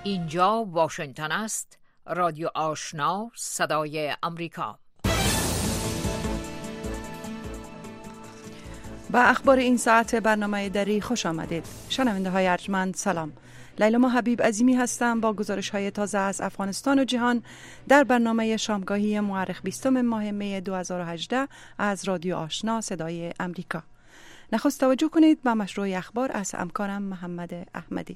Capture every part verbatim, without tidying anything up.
اینجا واشنگتن است، رادیو آشنا، صدای امریکا. با اخبار این ساعت برنامه دری خوش آمدید. شنونده های ارجمند سلام. لیلا حبیب عظیمی هستم با گزارش های تازه از افغانستان و جهان در برنامه شامگاهی مورخ بیستم ماه می دو هزار و هجده از رادیو آشنا صدای امریکا. نخست توجه کنید به مشروع اخبار از همکارم محمد احمدی.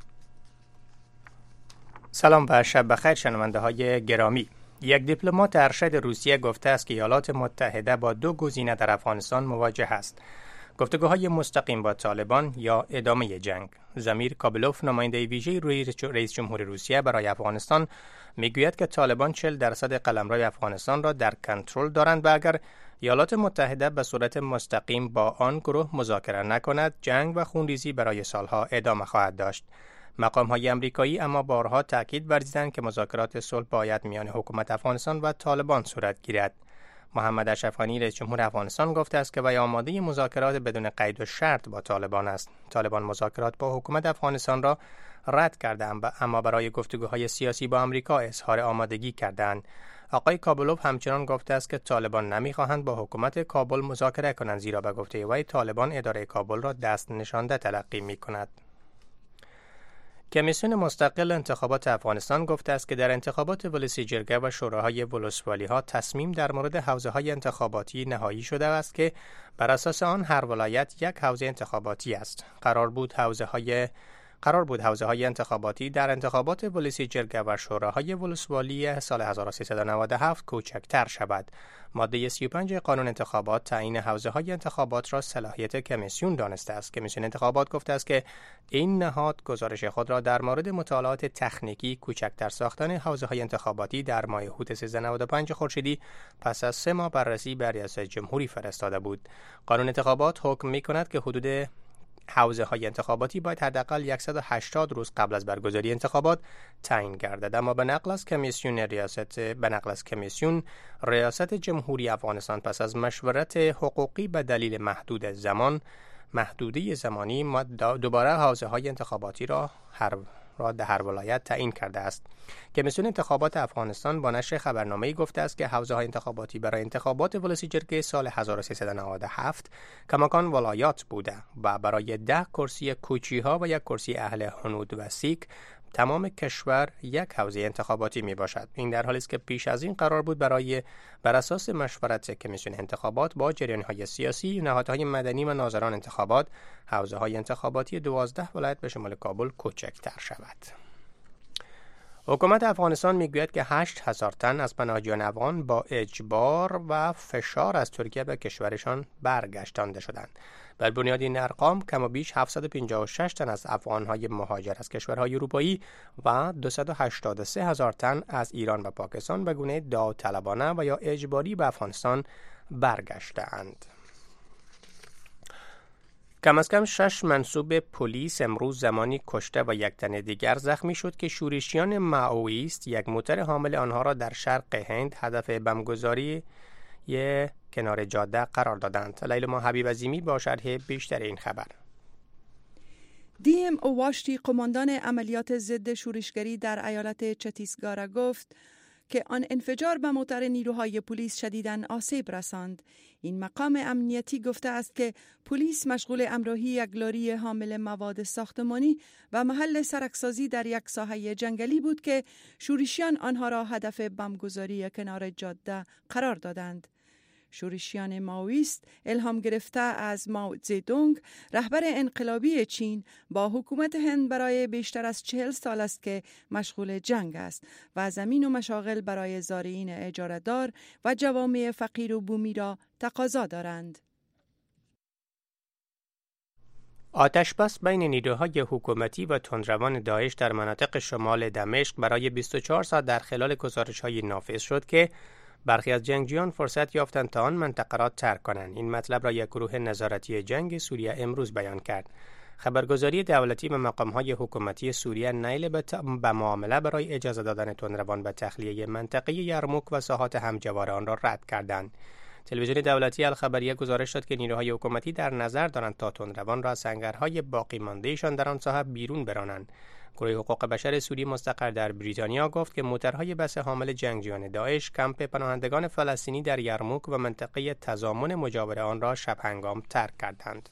سلام و شب بخیر شنونده های گرامی. یک دیپلمات ارشد روسیه گفته است که ایالات متحده با دو گزینه در افغانستان مواجه است: گفتگوهای مستقیم با طالبان یا ادامه جنگ. زمیر کابلوف، نماینده ویژه رئیس جمهور روسیه برای افغانستان، میگوید که طالبان چهل درصد قلمرو افغانستان را در کنترل دارند و اگر ایالات متحده به صورت مستقیم با آن گروه مذاکره نکند، جنگ و خونریزی برای سالها ادامه خواهد داشت. مقام‌های آمریکایی اما بارها تاکید ورزیدند که مذاکرات صلح باید میان حکومت افغانستان و طالبان صورت گیرد. محمد اشرف غنی، رئیس جمهور افغانستان، گفته است که وی آماده مذاکرات بدون قید و شرط با طالبان است. طالبان مذاکرات با حکومت افغانستان را رد کردند اما برای گفتگوهای سیاسی با آمریکا اظهار آمادگی کردند. آقای کابلوف همچنان گفته است که طالبان نمی‌خواهند با حکومت کابل مذاکره کنند، زیرا به گفته وی طالبان اداره کابل را دست نشانده تلقی می‌کند. کمیسیون مستقل انتخابات افغانستان گفته است که در انتخابات ولسی جرگه و شوراهای ولسوالی‌ها تصمیم در مورد حوزه‌های انتخاباتی نهایی شده است که بر اساس آن هر ولایت یک حوزه انتخاباتی است. قرار بود حوزه‌های قرار بود حوزه‌های انتخاباتی در انتخابات ولسی جرگه و شوراهای ولسوالی سال هزار و سیصد و نود و هفت کوچکتر شود. ماده سی و پنج قانون انتخابات تعیین حوزه‌های انتخابات را صلاحیت کمیسیون دانسته است. کمیسیون انتخابات گفته است که این نهاد گزارش خود را در مورد مطالعات تکنیکی کوچکتر ساختن حوزه‌های انتخاباتی در ماه هوت سیزده نود و پنج خورشیدی پس از سه ماه بررسی به ریاست جمهوری فرستاده بود. قانون انتخابات حکم می‌کند که حدود حوزه های انتخاباتی باید حداقل صد و هشتاد روز قبل از برگزاری انتخابات تعیین گردد، اما به نقل از کمیسیون ریاست به نقل از کمیسیون ریاست جمهوری افغانستان پس از مشورت حقوقی به دلیل محدود زمان محدوده زمانی دوباره حوزه های انتخاباتی را هر را در هر ولایت تعیین کرده است. کمیسیون انتخابات افغانستان با نشر خبرنامه‌ای گفته است که حوزه‌های انتخاباتی برای انتخابات ولسی جرگه سال هزار و سیصد و نود و هفت کماکان ولایات بوده و برای ده کرسی کوچی‌ها و یک کرسی اهل هنود و سیک تمام کشور یک حوزه انتخاباتی می باشد. این در حالی است که پیش از این قرار بود برای بر اساس مشورت کمیسیون انتخابات با جریان‌های سیاسی، نهادهای مدنی و ناظران انتخابات، حوزه‌های انتخاباتی دوازده ولایت به شمال کابل کوچکتر شود. حکومت افغانستان میگوید که هشت هزار تن از پناهجویان افغان با اجبار و فشار از ترکیه به کشورشان برگشتانده شدند. بر بنیاد این ارقام کم و بیش هفتصد و پنجاه و شش تن از افغان‌های مهاجر از کشورهای اروپایی و دویست و هشتاد و سه هزار تن از ایران و پاکستان به گونه داوطلبانه و یا اجباری به افغانستان برگشته‌اند. کم از کم شش منصوب پلیس امروز زمانی کشته و یک تن دیگر زخمی شد که شورشیان مائویست یک موتر حامل آنها را در شرق هند هدف بمبگذاری ی کنار جاده قرار دادند. لیلا حبیب عظیمی با شرح بیشتر این خبر. دی ام اواشتی، قماندان عملیات ضد شورشگری در ایالت چتیسگارا، گفت که آن انفجار به موتر نیروهای پلیس شدیداً آسیب رساند. این مقام امنیتی گفته است که پلیس مشغول امراهی یک لاری حامل مواد ساختمانی و محل سرکسازی در یک ساحه جنگلی بود که شورشیان آنها را هدف بمبگذاری کنار جاده قرار دادند. شورشیان مائویست الهام گرفته از مائو زedong، رهبر انقلابی چین، با حکومت هند برای بیشتر از چهل سال است که مشغول جنگ است و زمین و مشاغل برای زارعین اجاره‌دار و جوامع فقیر و بومی را تقاضا دارند. آتش‌بس بین نیروهای حکومتی و تندروان داعش در مناطق شمال دمشق برای بیست و چهار ساعت در خلال گزارش‌های نافذ شد که برخی از جنگجویان فرصت یافتند تا آن منطقه را ترک کنند. این مطلب را یک گروه نظارتی جنگ سوریه امروز بیان کرد. خبرگزاری دولتی به مقام‌های حکومتی سوریه نیل به, ت... به معامله برای اجازه دادن تندروان به تخلیه منطقه یرموک و ساحات همجوار آن را رد کردند. تلویزیون دولتی الخبریه گزارش داد که نیروهای حکومتی در نظر دارند تا تندروان را از سنگرهای باقی مانده‌شان در آن ساحه بیرون برانند. گروه حقوق بشر سوری مستقر در بریتانیا گفت که موترهای بس حامل جنگجویان داعش کمپ پناهندگان فلسطینی در یرموک و منطقه تضامن مجاور آن را شب هنگام ترک کردند.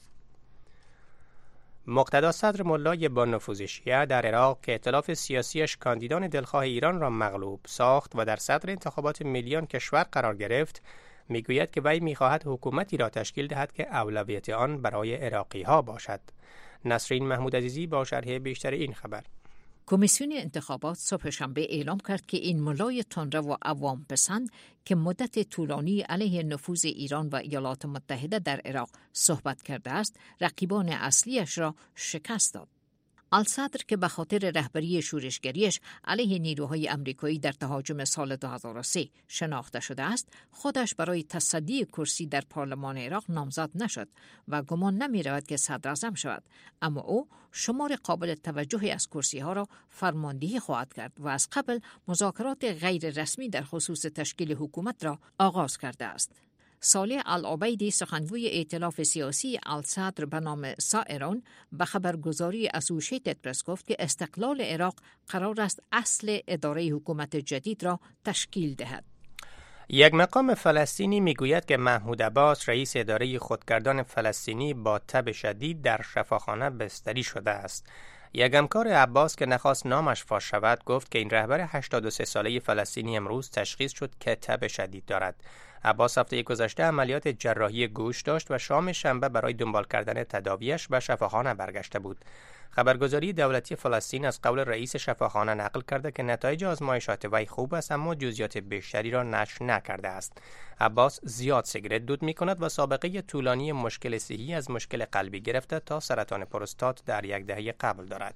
مقتدا صدر ملای با نفوذ شیعه در عراق که ائتلاف سیاسیش کاندیدان دلخواه ایران را مغلوب ساخت و در صدر انتخابات ملی کشور قرار گرفت، میگوید که وی میخواهد حکومتی را تشکیل دهد که اولویت آن برای عراقی ها باشد. نسرین محمود عزیزی با شرح بیشتر این خبر. کمیسیون انتخابات صبح شنبه اعلام کرد که این ملای تندرو و عوام پسند که مدت طولانی علیه نفوذ ایران و ایالات متحده در عراق صحبت کرده است، رقیبان اصلیش را شکست داد. الصدر که به خاطر رهبری شورشگریش علیه نیروهای آمریکایی در تهاجم سال دو هزار و سه شناخته شده است، خودش برای تصدی کرسی در پارلمان عراق نامزد نشد و گمان نمی رود که صدر اعظم شود، اما او شمار قابل توجهی از کرسی ها را فرماندهی خواهد کرد و از قبل مذاکرات غیر رسمی در خصوص تشکیل حکومت را آغاز کرده است. صالح العبیدی سخنگوی ائتلاف سیاسی الصدر به نام سائرون به خبرگزاری اسوشیتد پرس گفت که استقلال عراق قرار است اصل اداره حکومت جدید را تشکیل دهد. یک مقام فلسطینی میگوید که محمود عباس رئیس اداره خودگردان فلسطینی با تب شدید در شفاخانه بستری شده است. یک همکار عباس که نخواست نامش فاش شود گفت که این رهبر هشتاد و سه ساله فلسطینی امروز تشخیص شد که تب شدید دارد. عباس هفته گذشته عملیات جراحی گوش داشت و شام شنبه برای دنبال کردن تداویش به شفاخانه برگشته بود. خبرگزاری دولتی فلسطین از قول رئیس شفاخانه نقل کرده که نتایج آزمایشات وی خوب است اما جزئیات بیشتری را نشر نکرده است. عباس زیاد سیگرت دود می‌کند و سابقه طولانی مشکل صحی از مشکل قلبی گرفته تا سرطان پروستات در یک دهه قبل دارد.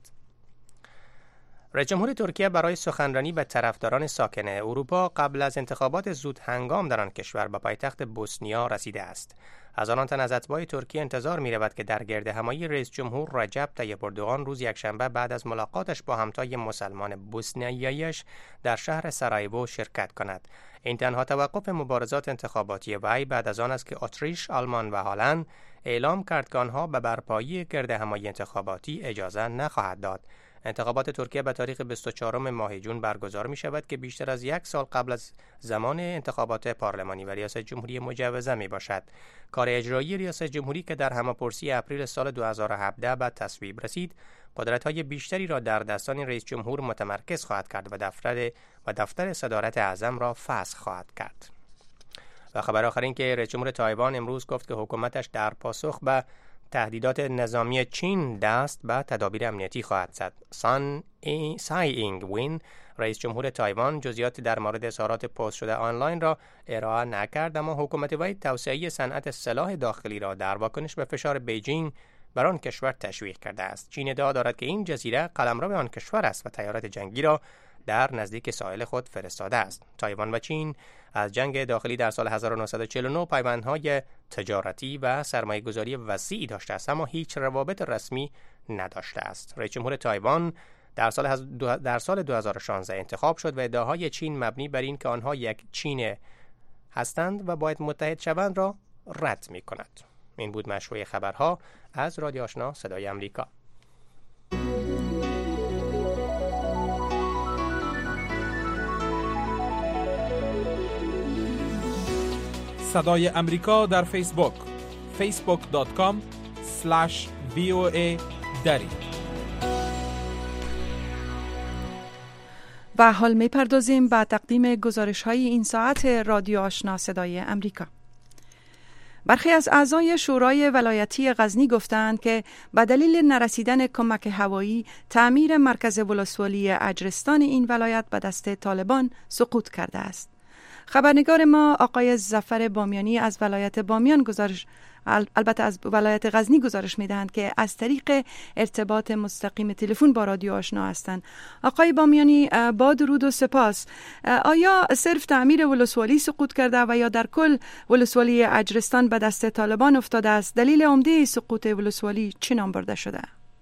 رئیس جمهور ترکیه برای سخنرانی به طرفداران ساکن اروپا قبل از انتخابات زود هنگام در آن کشور به پایتخت بوسنیا رسیده است. هزاران تن از اتباع ترکیه انتظار می رود که در گردهمایی رئیس جمهور رجب طیب اردوغان روز یکشنبه بعد از ملاقاتش با همتای مسلمان بوسنیاییش در شهر سرایوو شرکت کند. این تنها توقف مبارزات انتخاباتی وی بعد از آن است که اتریش، آلمان و هلند اعلام کرد که آنها به برپایی گردهمایی انتخاباتی اجازه نخواهد داد. انتخابات ترکیه به تاریخ بیست و چهارم ماه جون برگزار می شود که بیشتر از یک سال قبل از زمان انتخابات پارلمانی و ریاست جمهوری مجوزه می باشد. کار اجرایی ریاست جمهوری که در همه‌پرسی اپریل سال دو هزار و هفده به تصویب رسید، قدرت‌های بیشتری را در دستان رئیس جمهور متمرکز خواهد کرد و دفتر و دفتر صدارت اعظم را فسخ خواهد کرد. و خبر آخر این که رئیس جمهور تایوان امروز گفت که حکومتش در پاسخ به تهدیدات نظامی چین دست به تدابیر امنیتی خواهد زد. سان ای سای اینگ وین رئیس جمهور تایوان جزئیات در مورد اظهارات پست شده آنلاین را ارائه نکرد، اما حکومت وی توسعه صنعت سلاح داخلی را در واکنش به فشار بیجینگ بر آن کشور تشویق کرده است. چین ادعا دارد که این جزیره قلمرو آن کشور است و طیارات جنگی را در نزدیک ساحل خود فرستاده است. تایوان و چین از جنگ داخلی در سال هزار و نهصد و چهل و نه پیوندهای تجارتی و سرمایه‌گذاری وسیعی داشته است اما هیچ روابط رسمی نداشته است. رئیس جمهور تایوان در سال هز... در سال دو هزار و شانزده انتخاب شد و ادعاهای چین مبنی بر این که آنها یک چین هستند و باید متحد شوند را رد می‌کند. این بود مشروع خبرها از رادیو آشنا صدای آمریکا. صدای امریکا در فیسبوک فیسبوک دات کام اسلش وی او ای دری. و حال می پردازیم به تقدیم گزارش های این ساعت رادیو آشنا صدای امریکا. برخی از اعضای شورای ولایتی غزنی گفتند که به دلیل نرسیدن کمک هوایی تعمیر مرکز ولسوالی اجرستان این ولایت به دست طالبان سقوط کرده است. خبرنگار ما آقای ظفر بامیانی از ولایت بامیان گزارش البته از ولایت غزنی گزارش میدهند که از طریق ارتباط مستقیم تلفن با رادیو آشنا هستند. آقای بامیانی با درود و سپاس. آیا صرف تعمیر ولسوالی سقوط کرده و یا در کل ولسوالی اجرستان به دست طالبان افتاده است؟ دلیل عمده سقوط ولسوالی چه نام برده شده؟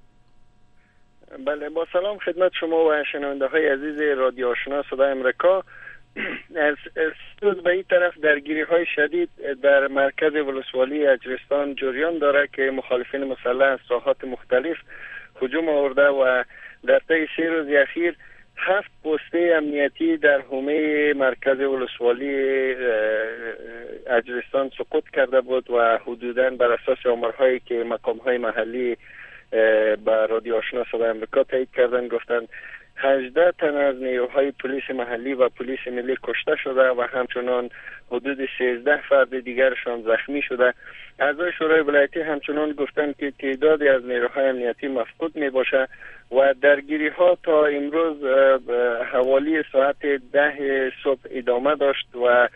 بله، با سلام خدمت شما و شنونده های عزیز رادیو آشنا صدای امریکا. از از به این طرف درگیری های شدید در مرکز ولسوالی اجرستان جریان داره که مخالفین مسلح از ساحات مختلف هجوم آورده و در طی سه روز اخیر هفت پسته امنیتی در حومه مرکز ولسوالی اجرستان سقوط کرده بود و حدوداً بر اساس آمارهایی که مقامهای محلی با رادیو آشنا صدای آمریکا تایید کردن گفتند هجده تن از نیروهای پلیس محلی و پلیس ملی کشته شده و همچنان حدود سیزده فرد دیگرشان زخمی شده. اعضای شورای ولایتی همچنان گفتند که تعدادی از نیروهای امنیتی مفقود می باشه و درگیری ها تا امروز حوالی ساعت ده صبح ادامه داشت و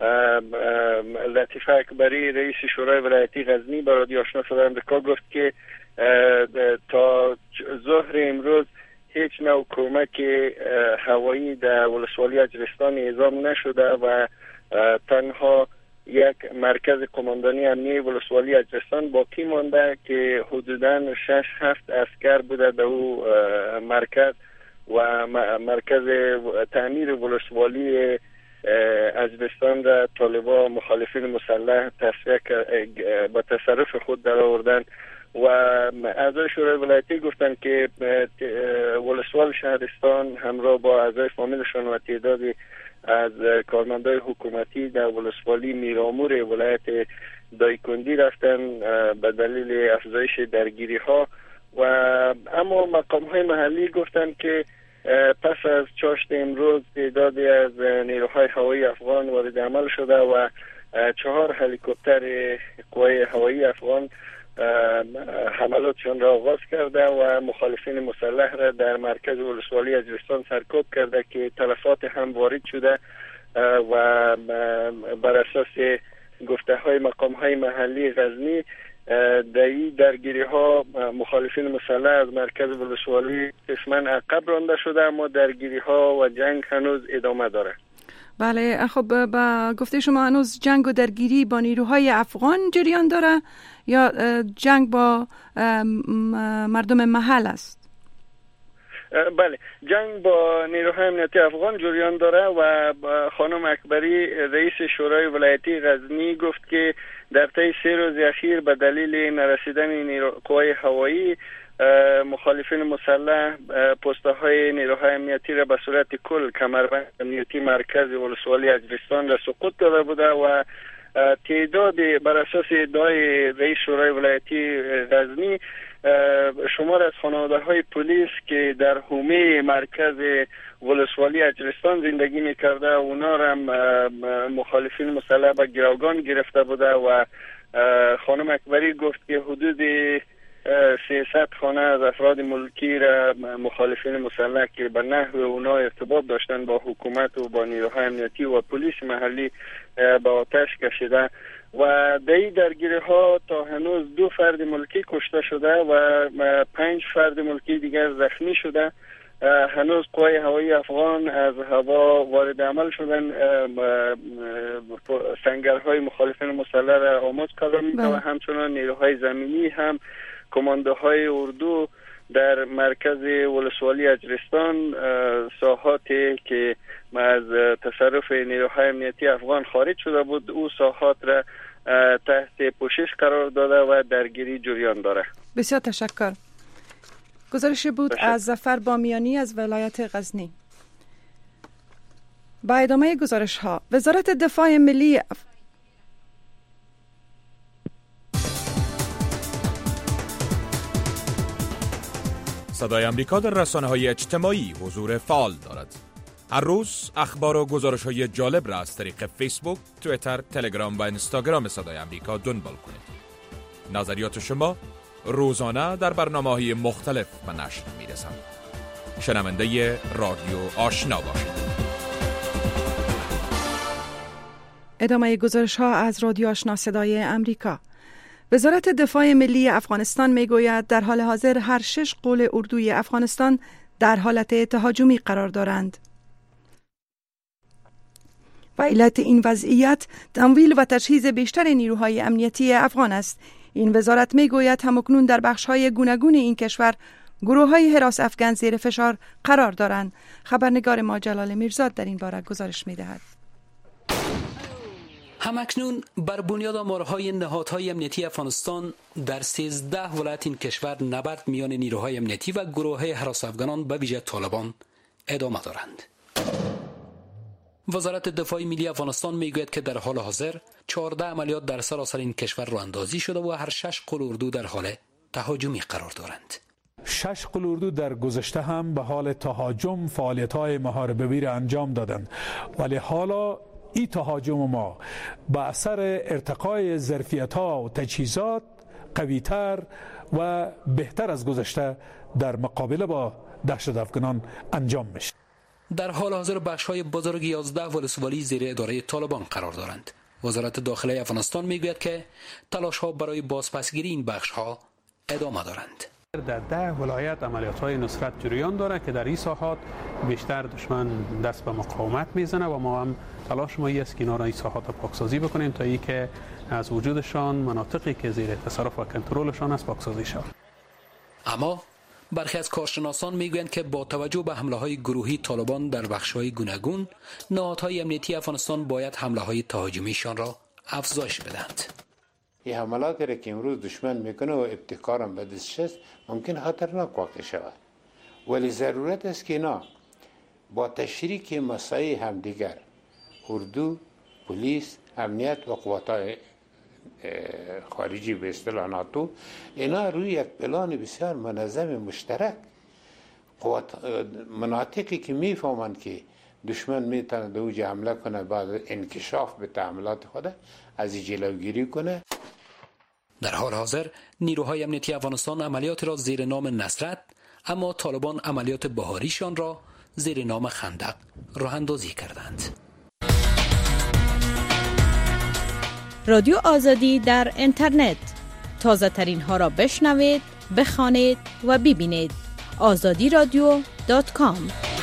لطیفه اکبری رئیس شورای ولایتی غزنی به رادیو آشنا صدای آمریکا گفت که تا ظهر امروز هیچ نوع کمک هوایی در ولسوالی اجرستان اعزام نشده و تنها یک مرکز قماندانی امنیه ولسوالی اجرستان باقی مانده که حدوداً شش هفت عسکر بوده در او مرکز و مرکز تعمیر ولسوالی اجرستان را طالبان مخالفین مسلح تصفیه به تصرف خود در آوردن و اعضای شورای ولایتی گفتند که ولسوال شهرستان همراه با اعضای فامیلشان و تعدادی از کارمندای حکومتی در ولسوالی میرامور ولایت دایکندی رفتن به دلیل افزایش درگیری ها و اما مقام های محلی گفتند که پس از چاشت امروز تعدادی از نیروهای هوایی افغان وارد عمل شده و چهار هلیکوپتر قوای هوایی افغان حملاتشان را آغاز کرده و مخالفین مسلح را در مرکز ولسوالی اجرستان سرکوب کرده که تلفات هم وارد شده و بر اساس گفته های مقام های محلی غزنی در این درگیری ها مخالفین مسلح از مرکز ولسوالی قسما عقب رانده شده اما درگیری ها و جنگ هنوز ادامه داره. بله، خب با گفته شما هنوز جنگ و درگیری با نیروهای افغان جریان داره یا جنگ با مردم محل است؟ بله، جنگ با نیروهای امنیتی افغان جریان داره و خانم اکبری رئیس شورای ولایتی غزنی گفت که در طی سه روز اخیر به دلیل نرسیدن نیرو... قوای هوایی مخالفین مسلح پسته های نیروهای امنیتی را به صورت کل کمربند امنیتی مرکز ولسوالی اجرستان را سقوط داده بوده و تعداد بر اساس ادعای رئیس شورای ولایتی غزنی شمار از خانواده های پلیس که در حومه مرکز ولسوالی اجرستان زندگی میکرده اونا را مخالفین مسلح به گروگان گرفته بوده و خانم اکبری گفت که حدود سیصد خانه از افراد ملکی را مخالفین مسلح که به نحو اونا ارتباط داشتن با حکومت و با نیروهای امنیتی و پلیس محلی به آتش کشیده و در این درگیری ها تا هنوز دو فرد ملکی کشته شده و پنج فرد ملکی دیگر زخمی شده. هنوز قوای هوایی افغان از هوا وارد عمل شدن سنگرهای مخالفین مسلح را آماده کردن و همچنان نیروهای زمینی هم کماندوهای اردو در مرکز ولسوالی اجرستان ساحاتی که از تصرف نیروهای امنیتی افغان خارج شده بود او ساحات را تحت پوشش قرار داده و درگیری جریان داره. بسیار تشکر. گزارش بود تشکر. از ظفر بامیانی از ولایت غزنی. با ادامه گزارش ها وزارت دفاع ملی اف... صدای آمریکا در رسانه‌های اجتماعی حضور فعال دارد. هر روز اخبار و گزارش‌های جالب را از طریق فیسبوک، توییتر، تلگرام و اینستاگرام صدای آمریکا دنبال کنید. نظریات شما روزانه در برنامه‌های مختلف به نشر می‌رسند. شنونده رادیو آشنا باشید. ادامه گزارش ها از رادیو آشنا صدای امریکا. وزارت دفاع ملی افغانستان میگوید در حال حاضر هر شش قول اردوی افغانستان در حالت تهاجمی قرار دارند. و علت این وضعیت تمویل و تجهیز بیشتر نیروهای امنیتی افغان است. این وزارت میگوید همکنون در بخش‌های گوناگون این کشور گروه‌های حراس افغان زیر فشار قرار دارند. خبرنگار ما جلال میرزاد در این باره گزارش می‌دهد. همکنون بر بنیاد آمارهای نهادهای امنیتی افغانستان در سیزده ولایت این کشور نبرد میان نیروهای امنیتی و گروه هراس افغانان به ویژه طالبان ادامه دارند. وزارت دفاع ملی افغانستان میگوید که در حال حاضر چهارده عملیات در سراسر این کشور راه اندازی شده و هر شش قل اردو در حال تهاجمی قرار دارند. شش قل اردو در گذشته هم به حال تهاجم فعالیت‌های محاربه‌ای را انجام دادند، ولی حالا این تهاجم ما با اثر ارتقای ظرفیت‌ها و تجهیزات قوی‌تر و بهتر از گذشته در مقابله با دهشت افغانان انجام میشه. در حال حاضر بخش‌های بزرگ یازده ولسوالی زیر اداره طالبان قرار دارند. وزارت داخله افغانستان میگوید که تلاش‌ها برای بازپسگیری این بخش‌ها ادامه دارند. در ده ولایت عملیات‌های نصرت جریان دارد که در این ساحات بیشتر دشمن دست به مقاومت میزنه و ما هم تلاش ما است که اینا را این ساحات پاکسازی بکنیم تا اینکه از وجودشان مناطقی که زیر تصرف و کنترلشان است پاکسازی شود. اما برخی از کارشناسان میگویند که با توجه به حمله‌های گروهی طالبان در بخش‌های گوناگون، نهادهای امنیتی افغانستان باید حمله‌های تهاجمیشان را افزایش بدهند. این حملاتی را که امروز دشمن میکنه و ابتکارم به دستش است ممکن خطرناک واقع شود، ولی ضرورت است که اینا با تشریک مساعی همدیگر، اردو، پلیس، امنیت و قوات خارجی به اصطلاح ناتو، اینا روی یک پلان بسیار منظم مشترک قوات مناطقی که میفهمند که دشمن میتونه به اوج حمله کنه بعد انکشاف به تعاملات خود از جلوگیری کنه. در حال حاضر نیروهای امنیتی افغانستان عملیات را زیر نام نصرت، اما طالبان عملیات بهاریشان را زیر نام خندق راه اندازی کردند. رادیو آزادی در اینترنت، تازه ترین ها را بشنوید، بخوانید و ببینید. آزادی رادیو دات کام.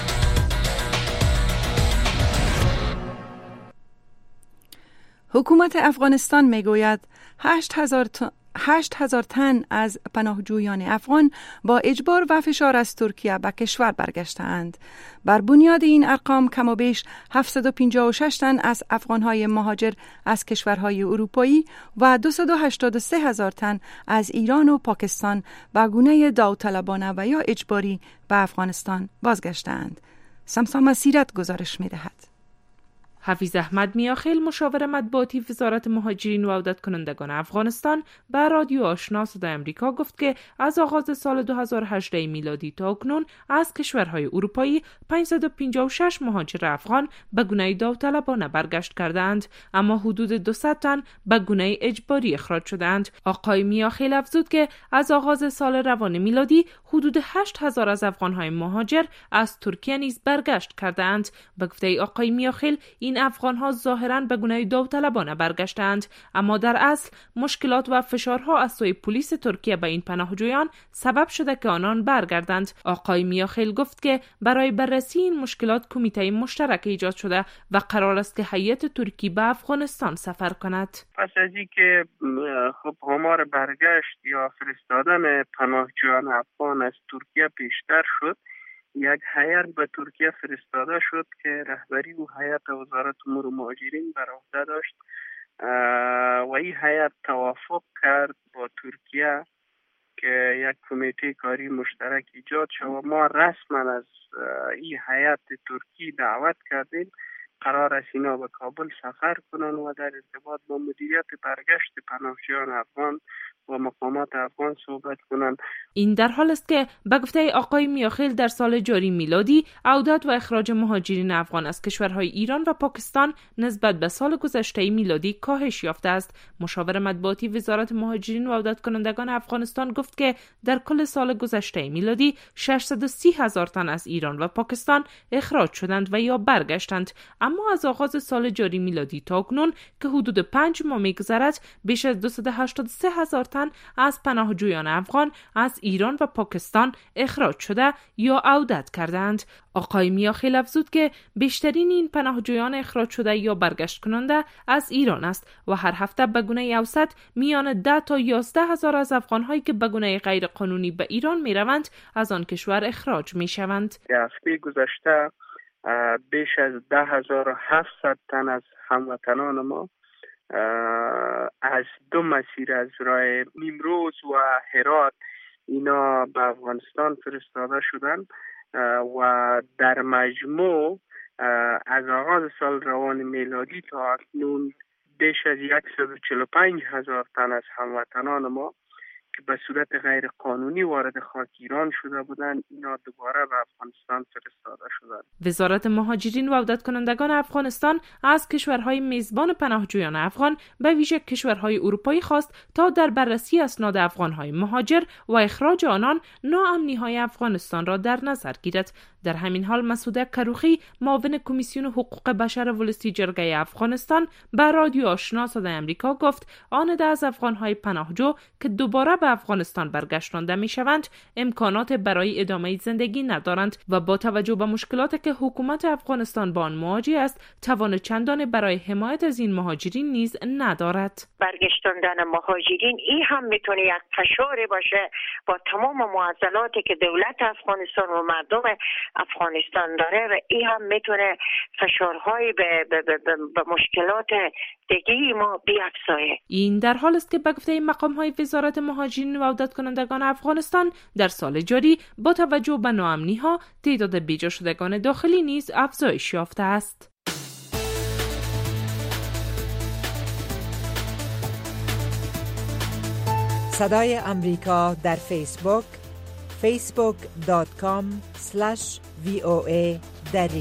حکومت افغانستان میگوید هشت هزار تا هشت هزار تن از پناهجویان افغان با اجبار و فشار از ترکیه به کشور برگشتند. بر بنیاد این ارقام کم و بیش هفتصد و پنجاه و شش تن از افغانهای مهاجر از کشورهای اروپایی و دویست و هشتاد و سه هزار تن از ایران و پاکستان به گونه داوطلبانه و یا اجباری به افغانستان بازگشتند. سمسا مسیرت گزارش می‌دهد. حفیظ احمد میاخیل، مشاور مطبوعاتی وزارت مهاجرین و عودت کنندگان افغانستان، به رادیو آشنا صدای آمریکا گفت که از آغاز سال دو هزار و هجده میلادی تا اکنون از کشورهای اروپایی پانصد و پنجاه و شش مهاجر افغان به گونه داوطلبانه برگشت کردند، اما حدود دویست تن به گونه اجباری اخراج شدند. آقای میاخیل افزود که از آغاز سال روان میلادی حدود هشت هزار از افغانهای مهاجر از ترکیه نیز برگشت کردند. به گفته آقای میاخیل، این افغان‌ها ظاهراً به گونه داوطلبانه برگشتند، اما در اصل مشکلات و فشارها از سوی پلیس ترکیه به این پناهجویان سبب شده که آنان برگردند. آقای میاخیل گفت که برای بررسی این مشکلات کمیته مشترک ایجاد شده و قرار است که هیئت ترکی به افغانستان سفر کند. پس از اینکه خب آمار برگشت یا فرستادن پناهجویان افغان از ترکیه بیشتر شد، یک هیئت به ترکیه فرستاده شد که رهبری او هیئت وزارت امور مهاجرین بر عهده داشت و این هیئت توافق کرد با ترکیه که یک کمیته کاری مشترک ایجاد شد و ما رسما از این هیئت ترکی دعوت کردیم قرار است اینا به کابل سفر کنن و در ارتباط با مدیریت برگشت پناهجویان افغان و مقامات افغان صحبت کنند. این در حال است که به گفته آقای میاخیل در سال جاری میلادی عودت و اخراج مهاجرین افغان از کشورهای ایران و پاکستان نسبت به سال گذشته میلادی کاهش یافته است. مشاور مطبوعاتی وزارت مهاجرین و عودت کنندگان افغانستان گفت که در کل سال گذشته میلادی ششصد و سی هزار تن از ایران و پاکستان اخراج شدند و یا برگشتند، اما از آغاز سال جاری میلادی تا اکنون که حدود پنج ماه می‌گذرد بیش از دویست و هشتاد و سه هزار تن از پناهجویان افغان از ایران و پاکستان اخراج شده یا عودت کردند. آقای میاخیل افزود که بیشترین این پناهجویان اخراج شده یا برگشت کننده از ایران است و هر هفته به گونه اوسط میان ده تا یازده هزار از افغان‌هایی که به گونه غیر قانونی به ایران میروند از آن کشور اخراج میشوند. هفته گذشته بیش از ده هزار و هفتصد تن از هموطنان ما از دو مسیر، از راه نیمروز و هرات، اینا به افغانستان فرستاده شدن و در مجموع از آغاز سال روان میلادی تا اکنون بیش از صد و چهل و پنج هزار تن از هموطنان ما که به صورت غیر قانونی وارد خاک ایران شده بودند، اینا دوباره به افغانستان فرستاده شدند. وزارت مهاجرین و عودت کنندگان افغانستان از کشورهای میزبان پناهجویان افغان به ویژه کشورهای اروپایی خواست تا در بررسی اسناد افغانهای مهاجر و اخراج آنان ناامنی‌های افغانستان را در نظر گیرد. در همین حال مسعود کروخی، معاون کمیسیون حقوق بشر ولسی جرگه افغانستان، به رادیو آشنا صدای امریکا گفت آن ده از افغانهای پناهجو که دوباره به افغانستان برگشتانده میشوند امکانات برای ادامه زندگی ندارند و با توجه به مشکلاتی که حکومت افغانستان با آن مواجه است، توان چندانی برای حمایت از این مهاجرین نیز ندارد. برگشتاندن مهاجرین این هم میتونه یک فشاری باشه با تمام معضلاتی که دولت افغانستان و مردم افغانستان داره و این هم میتونه فشارهای به, به, به, به مشکلات دیگه ما بیافزایه. این در حال است که به گفته مقام‌های وزارت مهاجرین و عودت کنندگان افغانستان در سال جاری با توجه به ناامنی‌ها تعداد بیجا شدگان داخلی نیز افزایش یافته است. صدای امریکا در فیسبوک فیسبوک دات کام اسلش وی او ای دری.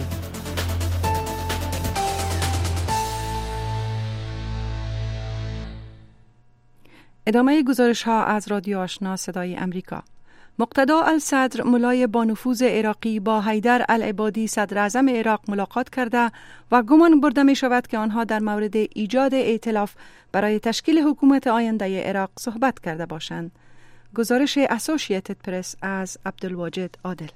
ادامه گزارش ها از رادیو آشنا صدای امریکا. مقتدا الصدر ملای با نفوذ عراقی با حیدر العبادی صدر اعظم عراق ملاقات کرده و گمان برده می شود که آنها در مورد ایجاد ائتلاف برای تشکیل حکومت آینده عراق صحبت کرده باشند. گزارش اسوشییتد پرس از عبدالواجد عادل.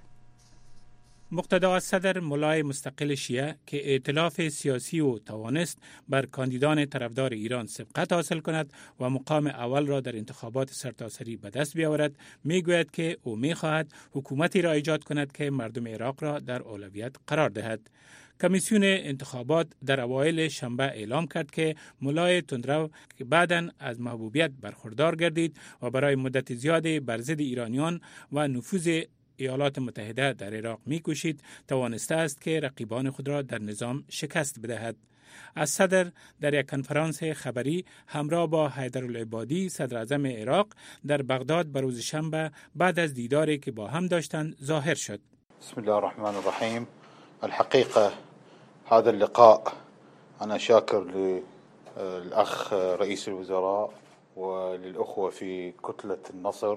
مقتدا الصدر ملای مستقل شیعه که ائتلاف سیاسی و توانست بر کاندیدان طرفدار ایران سبقت حاصل کند و مقام اول را در انتخابات سرتاسری به دست بیاورد، میگوید که او میخواهد حکومتی را ایجاد کند که مردم عراق را در اولویت قرار دهد. کمیسیون انتخابات در اوایل شنبه اعلام کرد که ملای تندرو که بعداً از محبوبیت برخوردار گردید و برای مدت زیادی بر ضد ایرانیان و نفوذ ایالات متحده در عراق می‌کوشید، توانسته است که رقیبان خود را در نظام شکست بدهد. الصدر در یک کنفرانس خبری همراه با حیدر العبادی صدر اعظم عراق در بغداد به روز شنبه بعد از دیداری که با هم داشتند ظاهر شد. بسم الله الرحمن الرحیم. الحقيقة هذا اللقاء أنا شاكر للأخ رئيس الوزراء وللأخوة في كتلة النصر.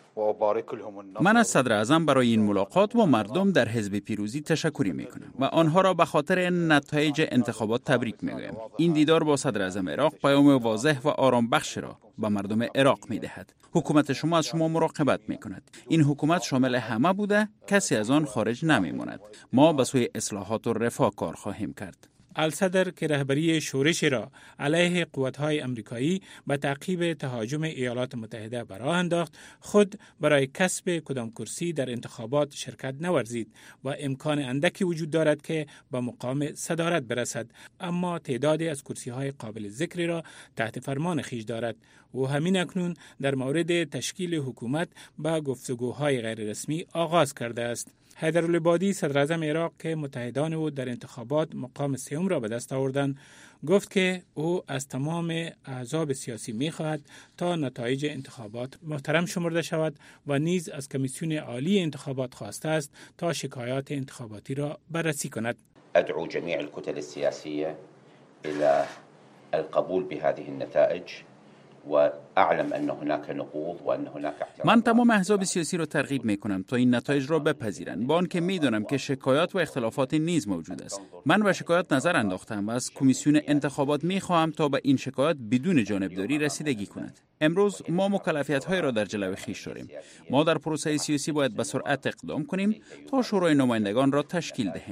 من از صدر اعظم برای این ملاقات و مردم در حزب پیروزی تشکری میکنم و آنها را به خاطر نتایج انتخابات تبریک میگویم. این دیدار با صدر اعظم عراق پیام واضح و آرام بخش را به مردم عراق میدهد. حکومت شما از شما مراقبت میکند. این حکومت شامل همه بوده، کسی از آن خارج نمیماند. ما به سوی اصلاحات و رفاه کار خواهیم کرد. الصدر که رهبری شورش را علیه قوت‌های امریکایی به تعقیب تهاجم ایالات متحده به راه انداخت، خود برای کسب کدام کرسی در انتخابات شرکت نورزید و امکان اندکی وجود دارد که به مقام صدارت برسد، اما تعدادی از کرسی‌های قابل ذکری را تحت فرمان خویش دارد و همین اکنون در مورد تشکیل حکومت با گفتگوهای غیر رسمی آغاز کرده است. حیدر العبادی صدر اعظم عراق که متحدان او در انتخابات مقام سوم را به دست آوردند، گفت که او از تمام احزاب سیاسی می‌خواهد تا نتایج انتخابات محترم شمرده شود و نیز از کمیسیون عالی انتخابات خواسته است تا شکایات انتخاباتی را بررسی کند. ادعو جميع الكتل السياسية إلى القبول بهذه النتائج و اعلم ان هناك نقوض و ان هناك احتمال. من تمام احزاب سیاسی را ترغیب می کنم تا این نتایج را بپذیرند، با آنکه می دانم که شکایات و اختلافات نیز موجود است. من به شکایات نظر انداختم و از کمیسیون انتخابات می خواهم تا به این شکایات بدون جانبداری رسیدگی کند. امروز ما مکلفیت های را در جلوی خویش داریم. ما در پروسه سیاسی باید به سرعت اقدام کنیم تا شورای نمایندگان را تشکیل دهیم.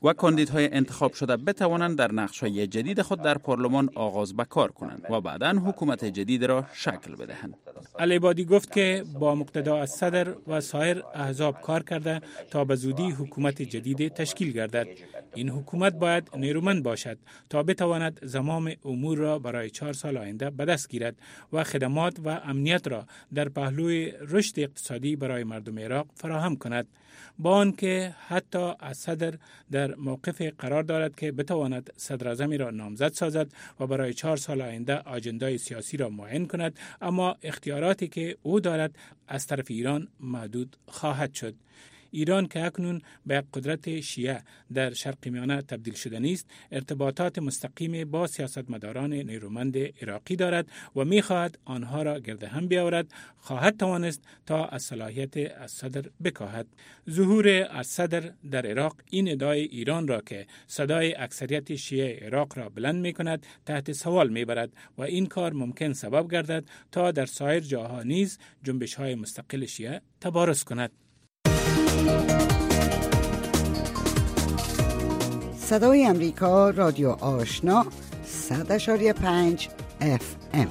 و کاندیدهای انتخاب شده بتوانند در نقشه‌های جدید خود در پارلمان آغاز به کار کنند و بعداً حکومت جدید را شکل بدهند. العبادی گفت که با مقتدا از صدر و سایر احزاب کار کرده تا به زودی حکومت جدید تشکیل گردد. این حکومت باید نیرومند باشد تا بتواند زمام امور را برای چهار سال آینده به دست گیرد و خدمات و امنیت را در پهلوی رشد اقتصادی برای مردم عراق فراهم کند، با آنکه حتی از صدر در موقف قرار دارد که بتواند صدر اعظمی را نامزد سازد و برای چهار سال آینده آجندای سیاسی را معین کند، اما اختیاراتی که او دارد از طرف ایران محدود خواهد شد. ایران که اکنون به قدرت شیعه در شرق میانه تبدیل شده نیست، ارتباطات مستقیم با سیاستمداران نیرومند عراقی دارد و می‌خواهد آنها را گرد هم بیاورد. خواهد توانست تا از صلاحیت از صدر بکاهد. ظهور از صدر در عراق این ادعای ایران را که صدای اکثریت شیعه عراق را بلند می‌کند تحت سوال می‌برد و این کار ممکن سبب گردد تا در سایر جاها نیز جنبش‌های مستقل شیعه تبارز کند. صدای امریکا، رادیو آشنا، صد اشاری پنج اف ام.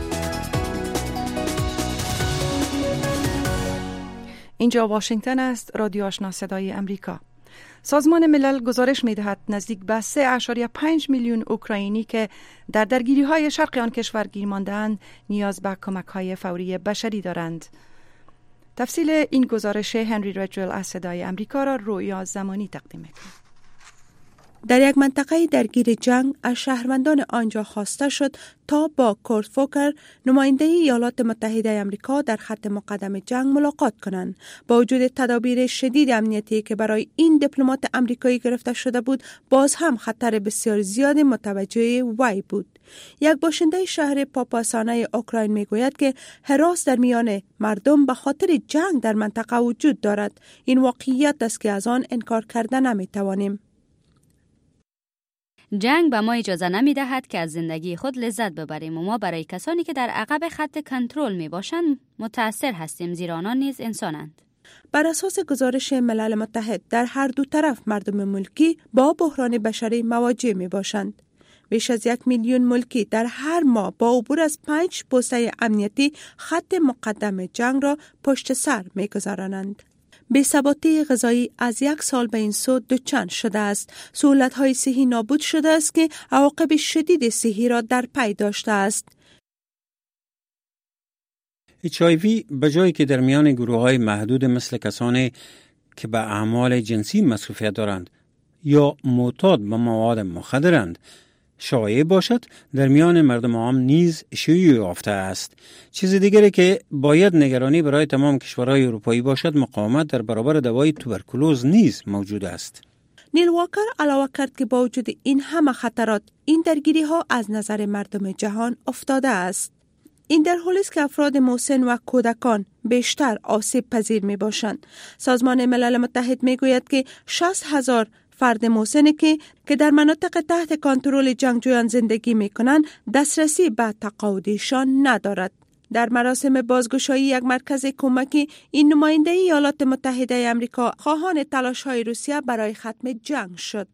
اینجا واشنگتن است، رادیو آشنا صدای امریکا. سازمان ملل گزارش می‌دهد نزدیک به سه اشاریه پنج میلیون اوکراینی که در درگیری‌های شرق آن کشور گیر مانده‌اند نیاز به کمک‌های فوری بشری دارند. تفصیل این گزارش هنری رجول از صدای امریکا را رویا زمانی تقدیم می‌کند. در یک منطقه درگیر جنگ از شهروندان آنجا خواسته شد تا با کورت فوکر نماینده ایالات متحده آمریکا در خط مقدم جنگ ملاقات کنند. با وجود تدابیر شدید امنیتی که برای این دیپلمات آمریکایی گرفته شده بود، باز هم خطر بسیار زیاد متوجه وی بود. یک باشنده شهر پاپاسانه اوکراین میگوید که هراس در میان مردم به خاطر جنگ در منطقه وجود دارد. این واقعیت است که از آن انکار کرده نمیتوانیم. جنگ به ما اجازه نمی دهد که از زندگی خود لذت ببریم و ما برای کسانی که در عقب خط کنترل می باشند متأثر هستیم، زیرا آنان نیز انسانند. بر اساس گزارش ملل متحد در هر دو طرف مردم ملکی با بحران بشری مواجه می باشند. بیش از یک میلیون ملکی در هر ماه با عبور از پنج پوسته امنیتی خط مقدم جنگ را پشت سر می گذارانند. بی‌ثباتی غذایی از یک سال به این سو دوچند شده است. سهولت‌های صحی نابود شده است که عواقب شدید صحی را در پی داشته است. اچ آی وی به جایی که در میان گروه‌های محدود مثل کسانی که به اعمال جنسی مصروفیت دارند یا معتاد به مواد مخدرند شایع باشد، در میان مردم عام نیز شیوع یافته است. چیز دیگری که باید نگرانی برای تمام کشورهای اروپایی باشد، مقاومت در برابر دوای توبرکولوز نیز موجود است. نیل واکر علاوه کرد که با وجود این همه خطرات، این درگیری ها از نظر مردم جهان افتاده است. این در حالی است که افراد مسن و کودکان بیشتر آسیب پذیر می باشند. سازمان ملل متحد می گوید که شصت هزار فرد مسن که که در مناطق تحت کنترل جنگجویان زندگی می کنند دسترسی به تقاعدشان ندارد. در مراسم بازگشایی یک مرکز کمکی، این نماینده ایالات متحده آمریکا خواهان تلاش‌های روسیه برای ختم جنگ شد.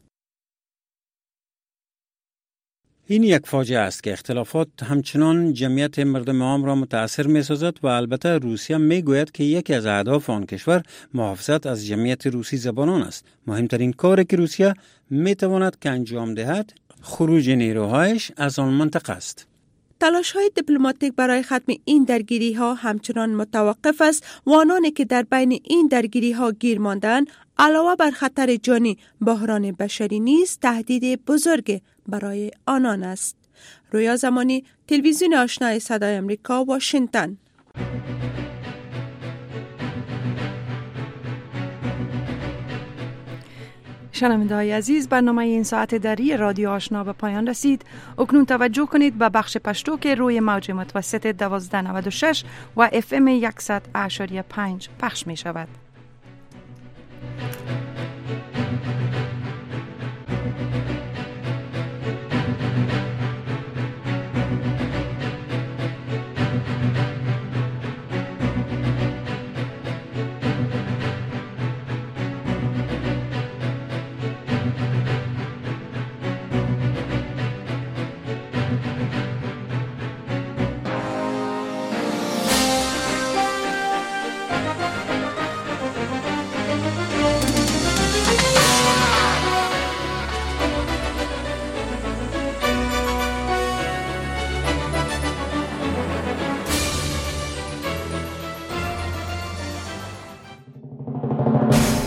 این یک فاجعه است که اختلافات همچنان جمعیت مردم عام را متاثر می سازد و البته روسیه می گوید که یکی از اهداف آن کشور محافظت از جمعیت روسی زبانان است. مهمترین کاری که روسیه می تواند که انجام دهد خروج نیروهایش از آن منطقه است. تلاش‌های دیپلماتیک برای ختم این درگیری‌ها همچنان متوقف است و آنانی که در بین این درگیری‌ها گیر مانده‌اند علاوه بر خطر جانی، بحران بشری نیز تهدید بزرگ برای آنان است. رویا زمانی، تلویزیون آشنای صدای امریکا، واشنگتن. شنونده‌های عزیز، برنامه این ساعت دری رادیو آشنا به پایان رسید. اکنون توجه کنید به بخش پشتو که روی موج متوسط دوازده نود و شش و اف ام صد و شش و پنج پخش می شود.